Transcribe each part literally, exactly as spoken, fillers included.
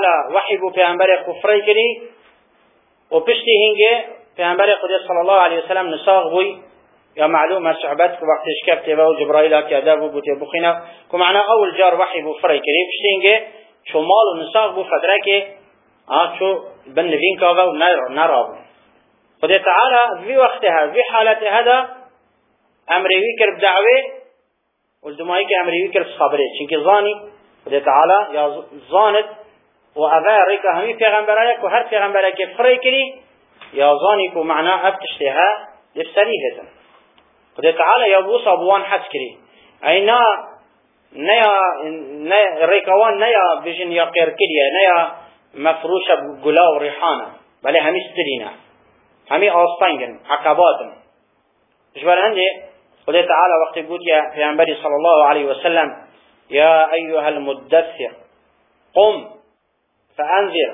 وحی بو پیامبر خفری کری و پشتی هنگه پیامبر خدا صلی الله علیه وسلم نساغ بوی یا معلومه صحبت که وقتش کفته و جبرائیل که ادب بو تی بخینا که معنا اول جار وحی بو فری کری پشتی هنگه چو مال و نساغ بو فدره که آه چو بن نوین که و نرا بو خدا تعالی وی وقتها وی حالت هدا امروی کرد دعوه و دمایی که امروی کرد صبره چونکه زانی خدا تعالی یا زانت و اوه ریکا همی پیغمبرای که هر پیغمبرای که فری کری یا زانی که معنا افتشتها لفسری هتن خدا تعالی یا بوسا بوان حد کری اینا نیا ریکاوان نیا بجن یا قیر کریه نیا مفروش گلا و ریحانه بله همی سترینه همی آستانگن عقباتن جبر هنده خدا تعالی وقتی بود یا پیغمبری صلی الله علیه وسلم یا ایها المدثر قم فأنذر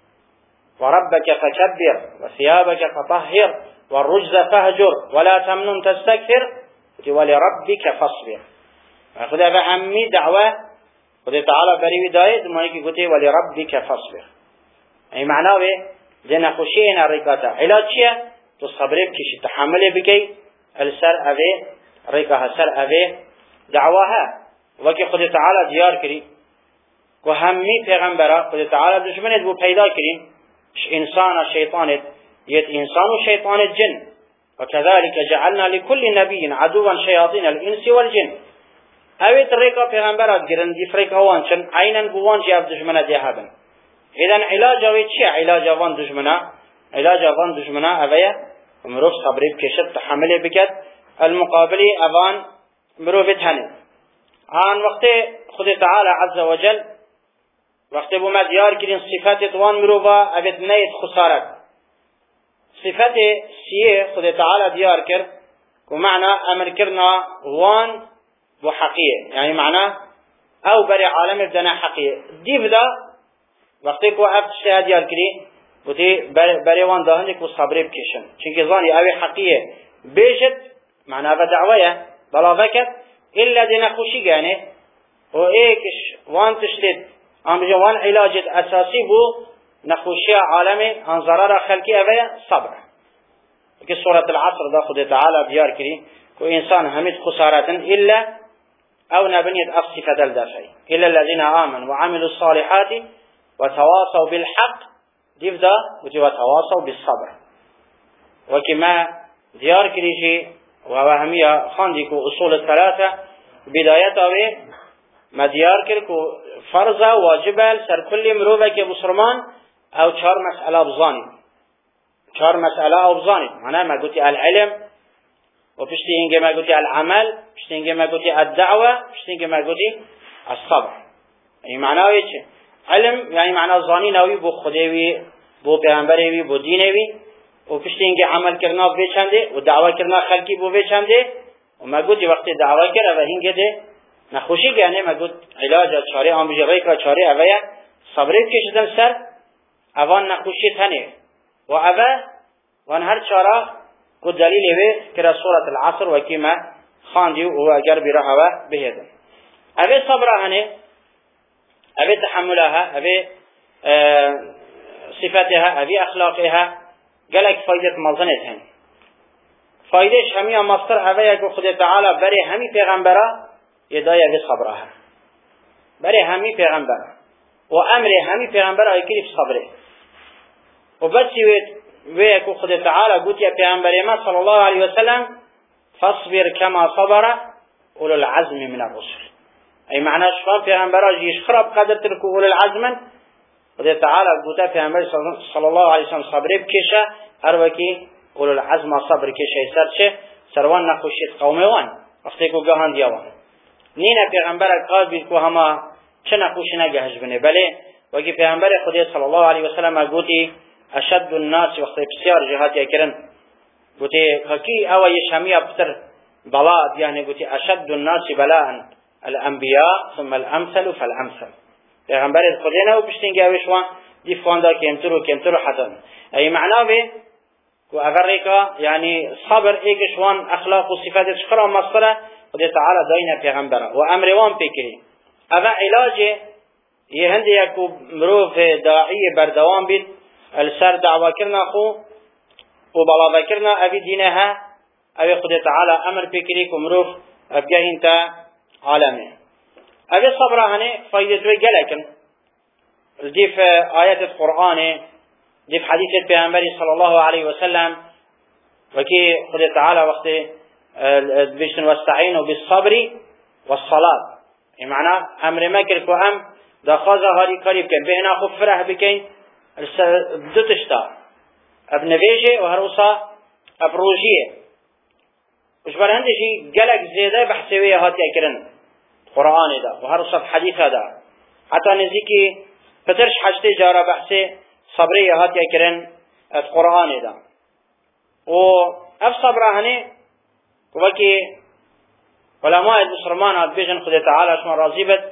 وربك فكبر وثيابك فطهر والرجز فهجر ولا تمنن تستكثر ولربك فاصبر خدا فهمي دعوة خدا تعالى بريوي دايد ما يكي قلت ولربك فاصبر اي معناه دي نخوشين الرقاتا علاج چيه تو صبره بكيش تحمله بكي السر اوه رقاها سر اوه دعواها وكي خدا تعالى ديار كري و همی پیغمبرا خدا تعالی دشمنت بو پیدا کریم انسان شیطانت یت انسان و شیطانت جن وكذلك جعلنا لكل نبي عدوا شياطين الانس والجن اویت ریکا پیغمبرات گرن دی فریکا وان چن عینن بوان جاب دشمنت یهابن اذن علاج اوی چی علاج وان دشمنا علاج وان دشمنا اویا مروف صبری بکشت تحمل بکد المقابلی اوان مروف تنه آن وقت خدا تعالی عز وجل وقتی بو ما دیار کرین صفات توان مروبا ابد نیت خسارت صفات سیه خدا تعالی دیار کرد که معنا امر کرنا وان بو حقیه یعنی معنا او بری عالم بدنا حقیه دی بدا وقتی که ابتشتها دیار کری بودی بری وان داهنی که صبری بکشن چونکه زانی اوی حقیه بیشت معنا و دعویه بلا وکت الا دی نخوشی گانه و ایکش وان تشتید ام جوان علاج اساسی بو نخوشی عالم ان ضرر خلقی اوه صبر که سورة العصر دا خود تعالی بیار کری که انسان همید خسارتن الا او نبنید اصفت الدفعی الا الذين آمنوا وعملوا الصالحات وتواصوا بالحق دیو دا وتواصوا بالصبر وكما دیار کری جی و همیه خاندی که اصول الثلاثه بدایت اوه ما دیار کرد که فرض واجب سر کل مروبه که مسلمان او چهار مسئله بزانید چهار مسئله او بزانید معنی ما گوتی العلم و پشتی اینگه ما گوتی العمل پشتی اینگه ما گوتی الدعوه پشتی اینگه ما گوتی الصبر این معنی چه علم یعنی معنی زانی نوی بو خداوی بو پیغمبروی بو دینوی و پشتی اینگه عمل کرنا بچنده و دعوه کرنا خلقی بو بچنده و ما گوتی وقتی دعوه کرد و اینگه ده نخوشی گانه ما گفت علاج چاره آن بجای که چاره اویا صبری کشیدن سر اوان نخوشی تنه و اوه وان هر چاره کو دلیل وی که سورة العصر و کی ما خواندی و اگر بیره اوه بهدن اوه صبرهنه اوه تحملها اوه صفتها اوه اخلاقها گلک فایدت مزنت هن فایدش همی مصدر اوه که خود تعالی بری همی پیغمبره یدایه به صبرها برای همی پیغمبر و امر همی پیغمبر آیه کلیف صبره و بسی وی که خود تعالی گوت یا پیغمبر ما صلی الله علیه وسلم فاصبر کما صبر اولو العزم من الرسل ای معنی شما پیغمبر آجیش خراب قدر ترکو اولو العزم خود تعالی گوت پیغمبر صلی الله علیه وسلم صبره بکشه هر وکی اولو العزم صبر کشه سرچه سروان نخوشید قومه وان وقتی که گهان دیوان نینه پیغمبر قال بیل کو هما چه نخوشی نگهش بنه بله وکی پیغمبر خدا صلی الله علیه وسلم گوتی اشد الناس وقتی بسیار جهاتی کرن گوتی حقی او یشمی ابتر بلا یعنی گوتی اشد الناس بلاء الانبیاء ثم الامثل فالامثل پیغمبر خدا نه و پشتینگه وشوان دی فوندا کمترو کمترو حتی ای معنا به کو اگر ریکا یعنی صبر ایکشوان اخلاق و صفات شکر مصدره خدا تعالی داینه پیغمبره و امر وان پیکری اوه علاج یه هندی یکو مروف داعی بردوام بید السر دعوه کرنا خو و بلا کرنا اوی دینه ها اوی خود تعالی امر بکری که مروف ابگهین تا عالمه اوی صبره هنه فایدتوی گلکن ديف آيات القرآن ديف حديث البيغمبر صلى الله عليه وسلم وكي قل تعالى وقت بيشن واستعينوا بالصبر والصلاة معنى أمر مكر كو أم دخازة هاري قريب كن بهنا خب فرح بكين دو تشتا ابن بيجي وهروسا ابروجيه وش برهندشي قلق زيادة بحثوية هاتي اكرن قرآن دا وهروسا بحديث دا حتى نزيكي فترش حجتي جارة بحثي صبري هاتي اكرن القرآن دا و اف صبره هني وكي علماء المسلمان هات بيجن خد تعالى اسمه راضيبت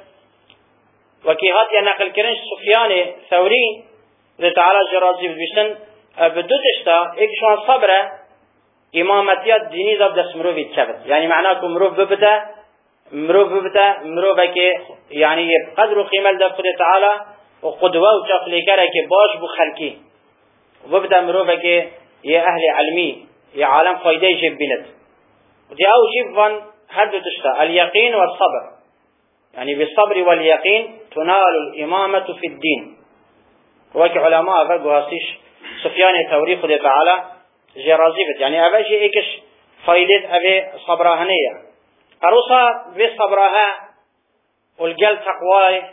وكي هاتي نقل كرنش سفيان ثوري خد تعالى جرازيبت بيشن بدو تشتا ايك شوان صبره امامتيات ديني ذا بدس مروفي تشبت يعني معناه مروف ببتا مروف ببتا مروفك يعني قدر وقيمة لده خد تعالى وقدوة وشاقلي كارك باش بخلقي وببدا مروفك يا أهل علمي يا عالم فايدة يجيب بلد ودي أو جيب فان هدو تشتا اليقين والصبر يعني بالصبر واليقين تنال الإمامة في الدين وكي علماء فرقوا هاسيش سفيان الثوري خد تعالى جرازيبت يعني أباجي إيكش فايدة أبي صبراهنية أروسا بصبرها والقل تقواي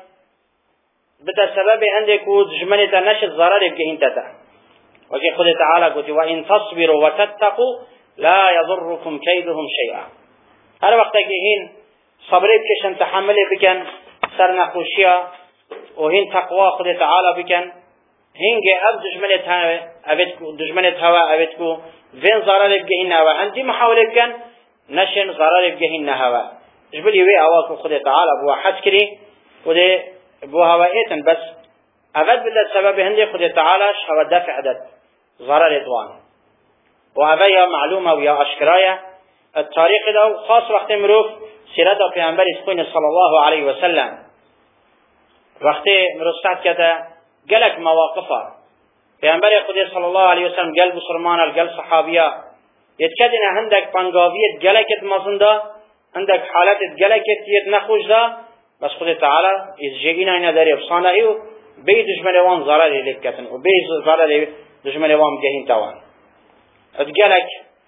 بتا سبب عندك وجمنة نشد ضرر يبقى انتتا وكي خد تعالى قلت وإن تصبروا وتتقوا لا يضركم كيدهم شيئا هر وقت هين صبري بكشن تحملي بكن سرنا خوشيا وهين تقوى خد تعالى بكن هين جي أب دجمنة هوا أبتكو دجمنة هوا أبتكو فين ضرر يبقى هوا عندي محاولة بكن نشن ضرر يبقى هوا جبلي وي أواكو خد تعالى بوا حسكري وده بوا هوائيتن بس أبد بدأ سبب هندي خد تعالى شهوة دفع عدد ضرر إدوان وهذا معلومة ويا أشكرايا التاريخ ده خاص وقت مروف سيرته في أنبار سكون صلى الله عليه وسلم وقت مروف سعد كده قالك مواقفه في أنبار خدي صلى الله عليه وسلم قلب بصرمان القلب صحابية يتكدنا عندك بانقاوية قالك مزنده عندك حالات قالك يتنخوش ده بس خدي تعالى إزجينا هنا داري بصانه إيو بي دجمنوان ضرر لكتن وبي ضرر دجمنوان جهين توان اتقالك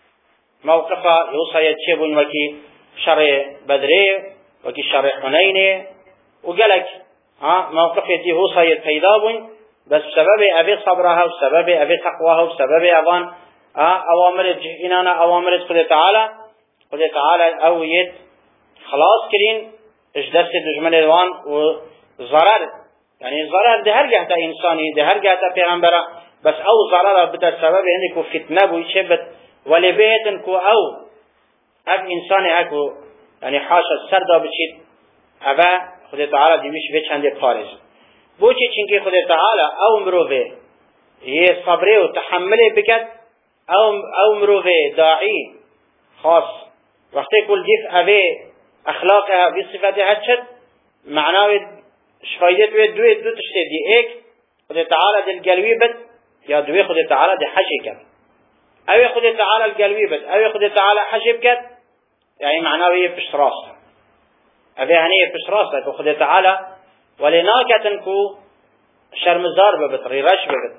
موقفه يوصى يتشبون وكي شر بدري وكي شر حنين وقالك ها موقف يتي هوصى يتفيدابون بس بسبب أبي صبرها وسبب أبي تقواها وسبب أبان ها أوامر جهينانا أوامر خد تعالى خد تعالى أويت خلاص كرين اجدست دجمنوان وضرر يعني ضرر ده هر جهة إنساني ده هر جهة پیغمبره بس او ضرر بتا سبب هندكو فتنه بو يشبت ولي بيتن كو او اف انسان اكو يعني حاشا سردا بچيت ابا خد تعالى ديوش بيچ هنده پارز بوچي چنكي خد تعالى او مروفه يه صبره و تحمله بكت او او مروفه داعي خاص وقتی كل ديف اوه اخلاقها بصفتها هتشد معناه شفايدت دوه دو تشتي دي ايك خد تعالى دل قلوي بد يا دوي خد تعالى دي حشي كت اوي خد تعالى القلبي بس اوي خد تعالى حشي بكت يعني معناه يفش راسه اوي هني يفش راسه خد تعالى ولناكتنكو شرمزار ببطري رش ببط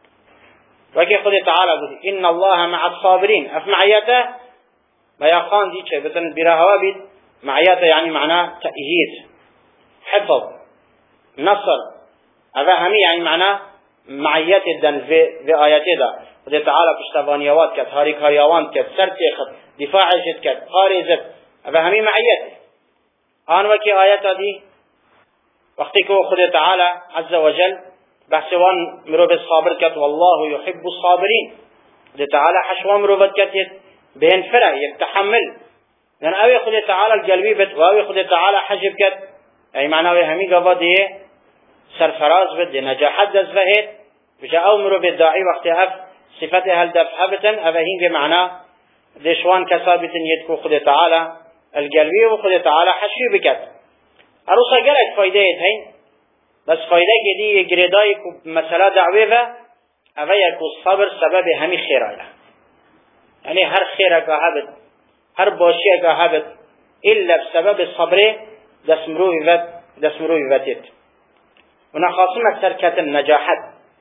وكي خد تعالى قلت إن الله مع الصابرين اف معياته ما يخان دي چه بطن براهوا بيت معياته يعني معناه تأييد حفظ نصر اوي همي يعني معناه معيات الدن في في آياته ده خد تعالى پشتوانیوات کرد هاری کاریوان کرد سر تیخد دفاع جد کرد خاری زد اوه همی معیته آن وکی آیات دی وقتی که خد تعالى عز وجل بحثوان مروب الصابر کرد والله يحب الصابرين خد تعالى حشوان مروبت کرد بهن فرع يتحمل لأن اوه خد تعالى القلبي بد واوه خد تعالى حجب کرد ای معنی همی قوا دیه سرفراز بد نجاحت دز فهد بجا او مرو بالداعي وقت اف صفته هل دفع بتن اوهين بمعنى دشوان كسابتن يدكو خد تعالى القلبي وخد تعالى حشي بكت اروسا قلت فايدة هين بس فایده که دی گریدای مسئله دعوی و اوه یکو صبر سبب همی خیره یعنی هر خیره که هبت هر باشیه که هبت الا بسبب صبر دسمروی وت دسمروی وتیت و نخواستم اکثر کتن نجاحت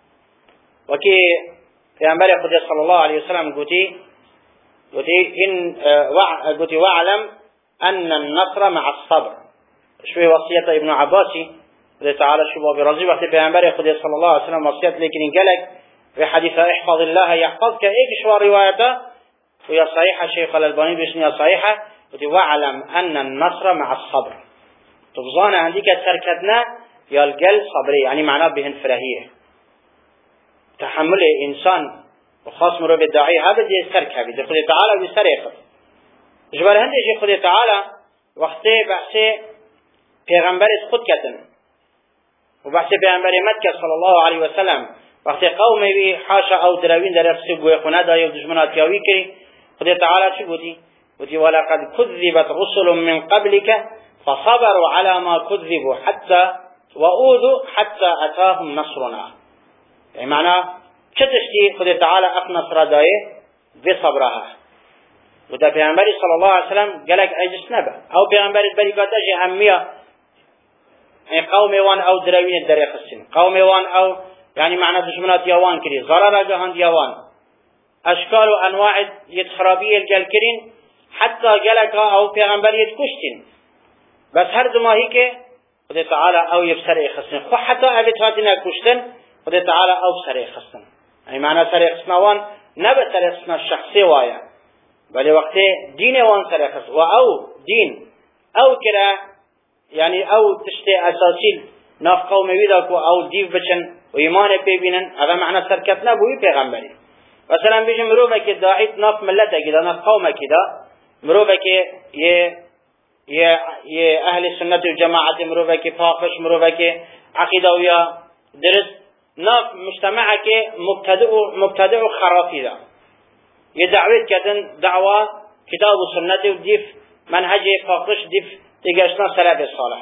وكي پیامبر خدا صلی الله علیه وسلم گویی گویی این وع گویی واعلم ان النصر مع الصبر شوی وصیت ابن عباسی رضی تعالی شو برازی وقتی پیامبر خدا صلی الله علیه وسلم وصیت لیکن این گلک في حديث احفظ الله يحفظك ايش شو روايته ويا صحيحه شيخ الألباني باسمها صحيحه واعلم ان النصر مع الصبر تبظان عندك تركتنا يا القل صبري يعني معناه بهن فرهيه تحمل انسان وخاص مرو بالداعي هذا دي سرك هذه خدا تعالى بسريق جبر هندي خدا تعالى وقت بحث پیغمبر خود کتن و بحث پیغمبر مکه صلی الله علیه و سلم وقت قومی بی حاشا او دروین در افسی گوی خونه دایی و دشمنات یاوی کری خدا تعالی چی بودی؟ بودی ولقد كذبت رسل من قبلك فصبروا على ما كذبوا حتى وأوذوا حتى أتاهم نصرنا يعني معنى كتشتي خدا تعالى اق نصر دايه بصبرها وده پیغمبر صلی الله علیه وسلم قالك اجس نبا او پیغمبر بريقاتش همية يعني قوم وان او دروين الدريق السن قوم وان او يعني معنى دشمنات يوان كري ضرر جهند يوان اشكال وانواع يتخرابية الجالكرين حتى قالك او پیغمبر يتكشتين بس هر دما هيك خدا تعالى او يبسر يخصن خو حتى ابتهاتنا كشتن خدا تعالى او سر يخصن يعني معنى سر يخصنوان نبا سر يخصن الشخصي وايا بل وقت دين وان سر يخصن و او دين او كرا يعني او تشتي اساسي ناف قوم ويداكو او ديف بچن و ایمان ببینن هذا معنى سرکتنا بوی پیغمبری مثلا بیش مروفه که داعیت ناف ملته کده ناف قومه کده مروفه که یه یه یه اهل سنت و جماعت مروفه که پاکش مروفه که عقیده و یا درست ناف مجتمعه که مبتدع و مبتدع و خرافی ده یه دعوت کردن دعوه کتاب و سنت و دیف منهج پاکش دیف تگشنا سلف صالح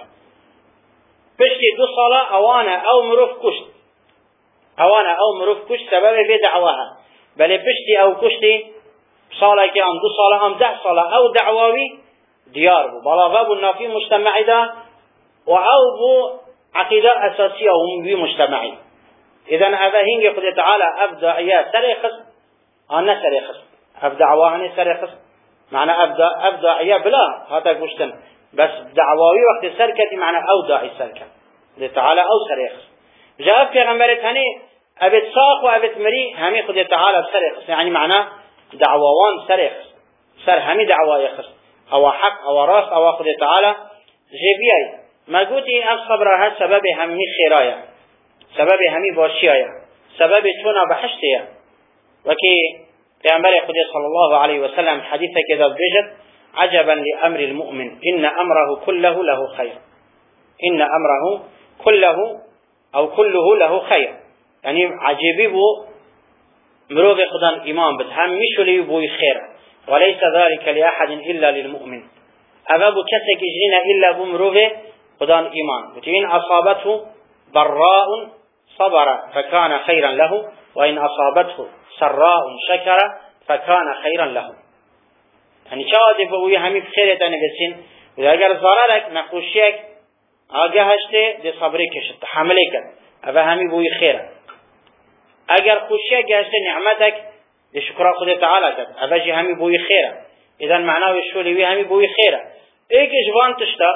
پشتی دو ساله اوانه او مروف کشت اوانا او مروف کش سبب به دعواها بله پشتی او کشتی ساله که هم دو ساله هم ده ساله او دعواوی دیار بو بلاغه بو نافی مجتمعی ده و او بو عقیده اساسی هم بی مجتمعی اذن هذا هنگ خدا تعالی ابداعیه سرخص آنه سرخص ابدعوانه سرخص معنی ابداعیه بلا هاتا کشتن بس دعواوی وقت سرکتی معنی او داعی سرکت خدا تعالی او سرخص جاء پیغمبر تانی ابد ساق و ابد مری همی خدا تعالی سرخص يعني معناه دعوان سرخص سر همی دعوای خص او حق او راست او خدا تعالی جبیای ما قلت این الصبر ها سبب همی خیرایا سبب همی باشیایا سبب تونا بحشتیا وكي پیغمبر خدا صلی الله علیه و سلم حدیث كذا بجد عجبا لامر المؤمن ان امره كله له خير ان امره كله او كله له خير يعني عجيبي بو مروف خدان إيمان بس هم مشولي بو خير وليس ذلك لأحد إلا للمؤمن أبابو كسك إجرين إلا بو مروف خدان إيمان وإن أصابته ضراء صبر فكان خيرا له وإن أصابته سراء شكر فكان خيرا له يعني شاهد بوي همي بخير تاني بسين وإذا أجر ضررك نقوشيك آگهشته ده صبری کشت حمله کرد اوه همی بوی خیره اگر خوشیه گهشته نعمتک ده شکر خدا تعالی کرد اوه جی همی بوی خیره اذن معناوی شولیوی همی بوی خیره ایکش وان تشتا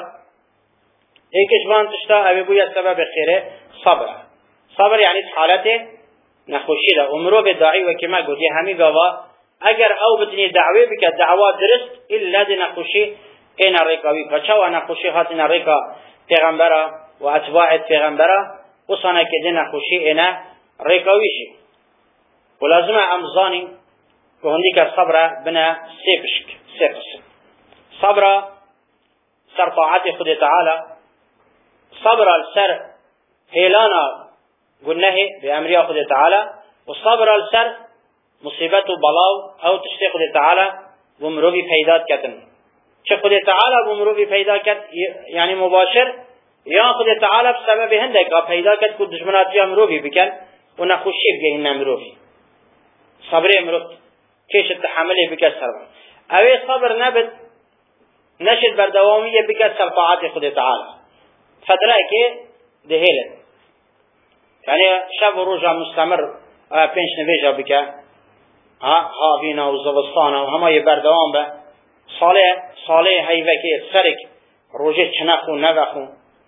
ایکش وان تشتا اوه بوی سبب خیره صبر صبر یعنی حالت نخوشی ده امرو به داعی و کما گودی همی گوا اگر او بدنی دعوی بکد دعوا درست الا ده نخوشی این ریکاوی پچاو نخوشی هات این ریکا پیغمبره و اتباع پیغمبره وصانه که دین خوشی اینا ریکاویشی و لازمه امزانی که هندی که صبره بنا سیبشک سیبس صبره سر طاعت خود تعالی صبره سر هیلانا گنه به امری خود تعالی و صبره سر مصیبت و بلاو او تشتی خود تعالی و مروبی پیداد کتن چه خود تعالی بمروی پیدا کرد یعنی مباشر یا خود تعالی بسبب هندك پیدا کرد که دشمناتی مروی بکن و نخوشی بگه این مروی صبر مروی کش تحمله بکن سرمان اوی صبر نبد نشد بردوامیه بکن سر طاعت خود تعالی فتره که دهیله یعنی شب و روز مستمر پنج نویجه بکن هاوینا و زوستانا و همه بردوام به صالح صالح هیوه که سرک روزه چنخو نوخو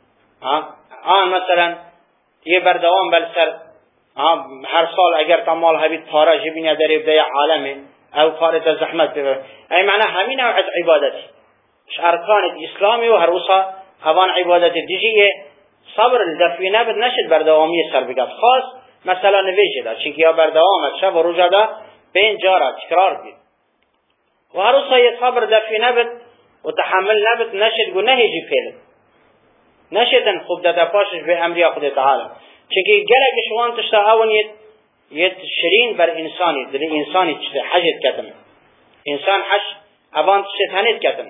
آن مثلا یه بردوام بل سر هر سال اگر تمال هبید پاره جبینه در ابدای عالمه او کارت زحمت ببر ای معنی همین نوع عبادتی ارکان اسلامی و هر وصا هوان عبادت دیجیه صبر دفعی نبد نشد بردوامی سر بگد خاص مثلا نویجه دا چونکه یا بردوامت شب و روزه دا پنج جارا تکرار بید و هر وصا یه صبر دفعی نبد و تحمل نبد نشد گو نهیجی فیلد نشدن خوب داده پاشش به امری خود تعالی چونکه گلک شوان تشتا اون یت شرین بر انسانی دل انسانی چه حجت کتم انسان حش اوان تشت هنید کتم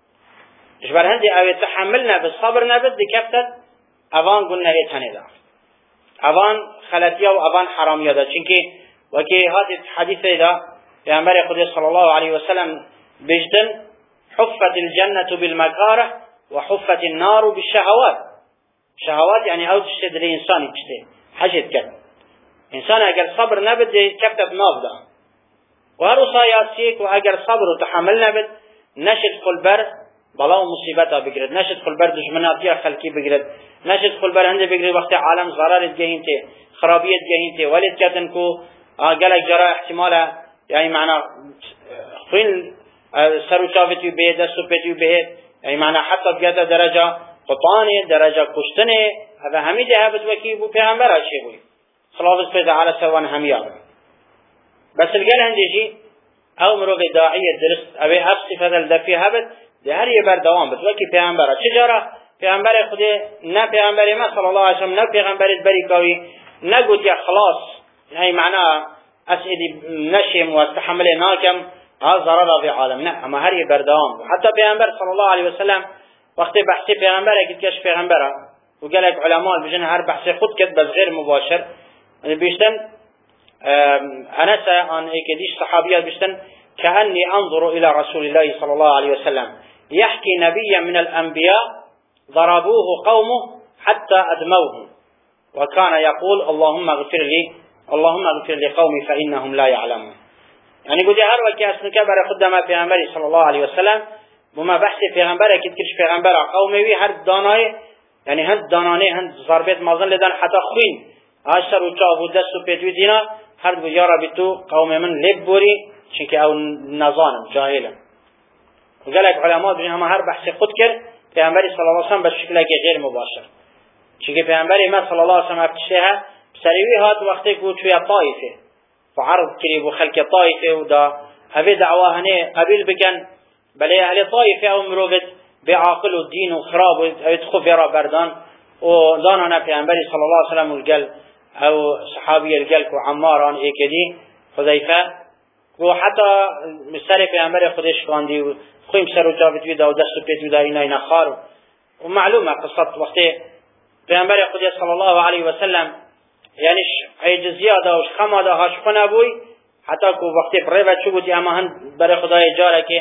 جبر هندی او تحمل نبد صبر نبد دکفتت اوان گل نهید هنید اوان خلطیه و اوان حرامیه دا چونکه وکی هات حدیثه دا پیامبر خدا صلی الله علیه وسلم بجدن حفت الجنة بالمكاره وحفت النار بالشهوات شهوات يعني او تشتد الانسان تشتد حجت كد انسان اگر صبر نبد كفتب ناب ده وهرو صاياسيك واگر صبر وتحمل نبد نشد خلبر بلا مصيبتها بگرد نشد خلبر دشمناتيا خلقي بگرد نشد خلبر هنده بگرد وقت عالم ضرارت گهينته خرابيت گهينته ولد كتن كو قالك جرى احتمالا يعني معنى خوين سرو شافتي به دستو پتي به يعني معنى حتى بياده درجة قطانه درجة كشتنه هذا هميده هبت وكي بو پیغمبر اشي بوي خلاص بيد على سوان هميار بس القال هنجي او مروق داعية درست ابي اف صفة الدفي هبت ده هر يبر دوام بس وكي پیغمبر چجارا پیغمبر خود نه پیغمبر ما صلى الله عليه وسلم نه پیغمبر بريكاوي نه قلت يا خلاص يعني معناه اسئلي نشم واستحمل ناكم ها ضرر في عالم نه اما هر يبر دوام حتى پیغمبر صلى الله عليه وسلم وقت بحث پیغمبر اگه کش پیغمبره و گلک علماء بجن هر بحث خود کد بس غیر مباشر بیشتن انس ان اكديش صحابيات بیشتن كأني انظر الى رسول الله صلى الله عليه وسلم يحكي نبيا من الانبياء ضربوه قومه حتى ادموه وكان يقول اللهم اغفر لي اللهم اغفر لقومي فانهم لا يعلمون يعني قد هر وقت اسنك بر خدمه پیغمبر صلى الله عليه وسلم بما بحث پیغمبر اكيد كش پیغمبر قومي هر دانای يعني هند دانانه هند ضربت مازن لدن حتى خوين عشر و چاو دست و پیتوی دینا هر دو یارا بیتو قوم من لب بوری چونکه او نظانم جاهلم و قالك علماء بجن همه هر بحث خود کرد پیغمبری صلی اللہ علیہ وسلم بشکل که غیر مباشر چونکه پیغمبری ما صلی اللہ علیہ وسلم افتشتها بسریوی هات وقتی که توی طائفه فعرض کریب و خلق طائفه و دا هفه دعواهنه قبیل بکن بله اهل طائفه او مروفت بعاقل و دین و خراب و اتخف یرا بردان و دانانا پیغمبری صلی اللہ علیہ وسلم الگل او صحابي الجلك وعماران ايكدي حذيفه وحتى مستر پیغمبر خودش خواندی و خویم سر و جابت ویدا و دست و پیت ویدا اینا اینا خار و معلومه قصت وقتی پیغمبر خودش صلی الله علیه و سلم یعنی عیج زیاده و خماده هاش خونه بوی حتی که وقتی پریبت شو بودی اما هند برای خدای جاره که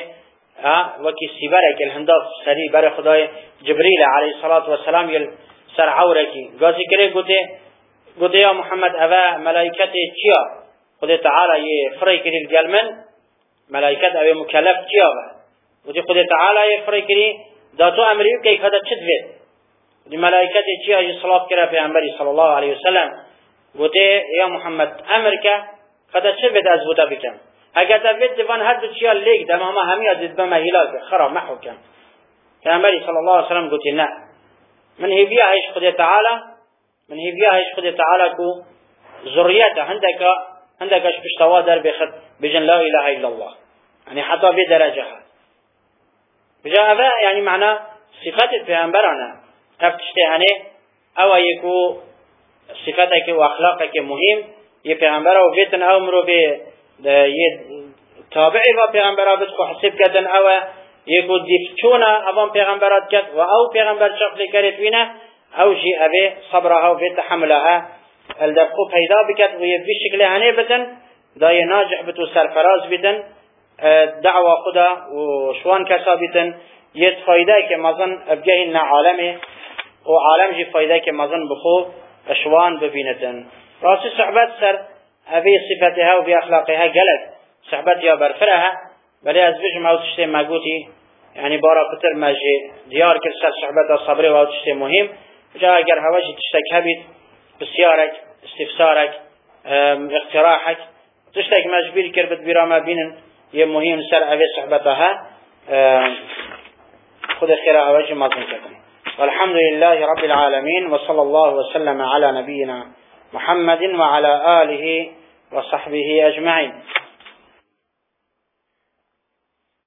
وکی سیبره که الهندا سری برای خدای جبریل علیه الصلاة والسلام یل سر عوره کی گازی کره گوته گوته یا محمد اوه ملائکت چیا خود تعالی یه فری کری الگلمن ملائکت اوه مکلف چیا و گوته خود تعالی یه فری کری داتو امریو که کده چد وید دی ملائکت چیا یه صلاف کرا پیغمبری صلی الله علیه وسلم گوته یا محمد امر که کده چد وید از بوده بکن اگر دوید دوان هر دو چیا لیگ دم همه همی از دید بما هلاک خراب محو کن پیغمبری صلی الله علیه وسلم گوته نه من هیبیا هیش خود تعالی من هيبيا هيش خد تعالى كو ذريته عندك عندك ايش بيشتوا در بخد بجن لا اله الا الله يعني حتى بدرجها بجا هذا يعني معنى صفات البيغمبرنا افتشتهنه او يكو صفاتك واخلاقك مهم يه پیغمبر او ویتن امرو به يه تابعي و پیغمبر بده حساب کردن او يكو دیفچونا اوان پیغمبرات کرد و او پیغمبر شخص کرد وینه او جي ابي صبرها وفي تحملها الدبخو پیدا بكت ويبي شكل هني بتن داي ناجح بتو سرفراز بتن دعوة خدا وشوان كسا بتن يت فايدة كمازن ابجهن عالمي وعالم جي فايدة كمازن بخو اشوان ببينتن راسي صحبات سر ابي صفتها وبي اخلاقها قلت صحبات يا برفرها بلي از بجمع وتشتي ماقوتي يعني بارا كتر ماجي ديار كل سر صحبات الصبري وتشتي مهم جاء اگر هواجي تشتك هبت بسيارك استفسارك اقتراحك تشتك مجبير كربت براما بينن يه مهم سر ابي صحبتها خذ خير اوجه ما تنكتن والحمد لله رب العالمين وصلى الله وسلم على نبينا محمد وعلى آله وصحبه أجمعين.